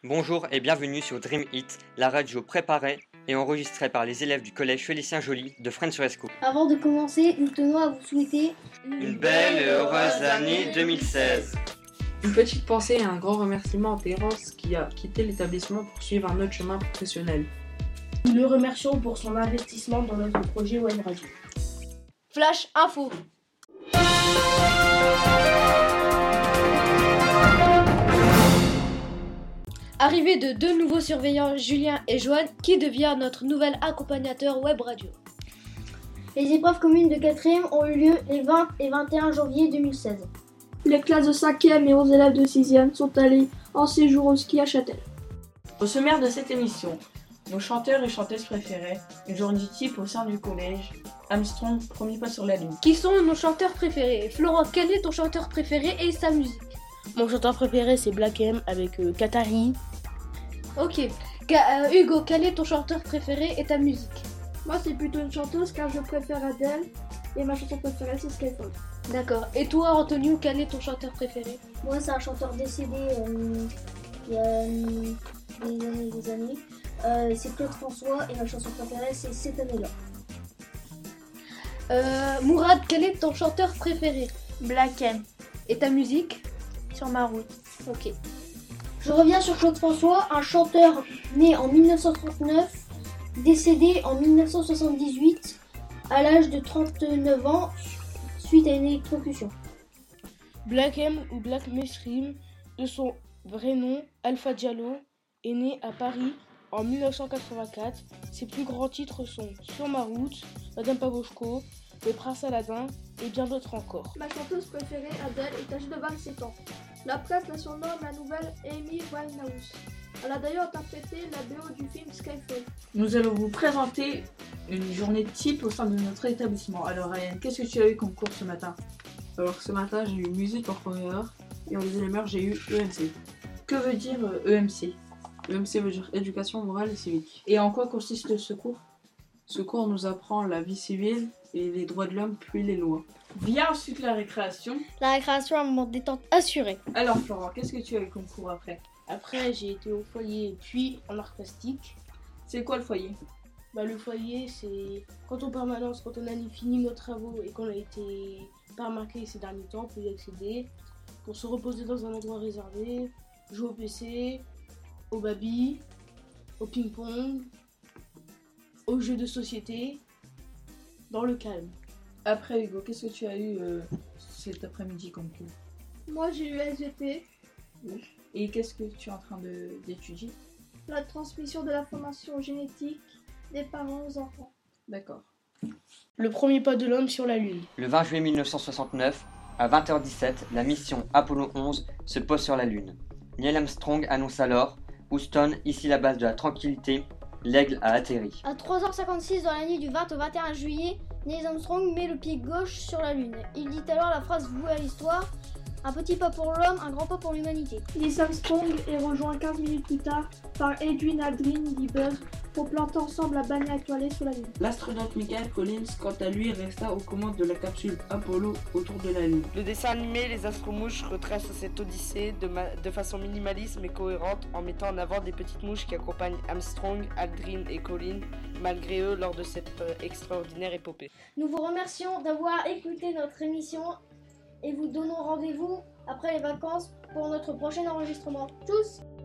Bonjour et bienvenue sur Dream Hit, la radio préparée et enregistrée par les élèves du collège Félicien Joly de Fresnes-sur-Escaut. Avant de commencer, nous tenons à vous souhaiter une belle et heureuse année 2016. Une petite pensée et un grand remerciement à Terence qui a quitté l'établissement pour suivre un autre chemin professionnel. Nous le remercions pour son investissement dans notre projet Web Radio. Flash Info. Arrivée de deux nouveaux surveillants, Julien et Joanne, qui devient notre nouvel accompagnateur Web Radio. Les épreuves communes de 4e ont eu lieu les 20 et 21 janvier 2016. Les classes de 5e et 11 élèves de 6e sont allés en séjour au ski à Châtel. Au sommaire de cette émission, nos chanteurs et chanteuses préférés, une journée type au sein du collège, Armstrong, premier pas sur la lune. Qui sont nos chanteurs préférés? Florent, quel est ton chanteur préféré et sa musique? Mon chanteur préféré c'est Black M avec Katari. Ok. Hugo, quel est ton chanteur préféré et ta musique? Moi c'est plutôt une chanteuse car je préfère Adele et ma chanson préférée c'est Skyfall. D'accord. Et toi, Antonio, quel est ton chanteur préféré? Moi, c'est un chanteur décédé il y a des années. C'est Claude François et ma chanson préférée, c'est Cette année-là. Mourad, quel est ton chanteur préféré? Black M. Et ta musique? Sur ma route. Ok. Je reviens sur Claude François, un chanteur né en 1939, décédé en 1978 à l'âge de 39 ans suite à une électrocution. Black M ou Black Mesrim, de son vrai nom, Alpha Diallo, est né à Paris en 1984. Ses plus grands titres sont Sur ma route, Madame Pavoshko, Le Prince Aladdin et bien d'autres encore. Ma chanteuse préférée, Adele, est âgée de 27 ans. La presse la surnomme la nouvelle Amy Winehouse. Elle a d'ailleurs interprété la BO du film Skyfall. Nous allons vous présenter une journée type au sein de notre établissement. Alors Ryan, qu'est-ce que tu as eu comme cours ce matin? Alors ce matin j'ai eu musique en première heure et en deuxième heure j'ai eu EMC. Que veut dire EMC? EMC veut dire éducation morale et civique. Et en quoi consiste ce cours? Ce cours nous apprend la vie civile et les droits de l'homme puis les lois. Vient ensuite la récréation. La récréation, un moment de détente assuré. Alors Florent, qu'est-ce que tu as eu comme cours après? Après j'ai été au foyer puis en art plastique. C'est quoi le foyer? Le foyer c'est quand on permanence, quand on a fini nos travaux et qu'on a été pas remarqué ces derniers temps, on peut y accéder pour se reposer dans un endroit réservé, jouer au PC, au baby, au ping-pong, aux jeux de société, dans le calme. Après Hugo, qu'est-ce que tu as eu cet après-midi comme cours? Moi j'ai eu SVT, Et qu'est-ce que tu es en train d'étudier? la transmission de l'information génétique des parents aux enfants. D'accord. Le premier pas de l'homme sur la Lune. Le 20 juillet 1969, à 20h17, la mission Apollo 11 se pose sur la Lune. Neil Armstrong annonce alors « Houston, ici la base de la tranquillité, l'aigle a atterri ». À 3h56 dans la nuit du 20 au 21 juillet, Neil Armstrong met le pied gauche sur la Lune. Il dit alors la phrase vouée à l'histoire: un petit pas pour l'homme, un grand pas pour l'humanité. Neil Armstrong est rejoint 15 minutes plus tard par Edwin Aldrin Bieber pour planter ensemble la bannière étoilée sur la Lune. L'astronaute Michael Collins, quant à lui, resta aux commandes de la capsule Apollo autour de la Lune. Le dessin animé Les Astromouches retrace cette odyssée de façon minimaliste mais cohérente en mettant en avant des petites mouches qui accompagnent Armstrong, Aldrin et Collins malgré eux lors de cette extraordinaire épopée. Nous vous remercions d'avoir écouté notre émission et vous donnons rendez-vous après les vacances pour notre prochain enregistrement. Tchuss!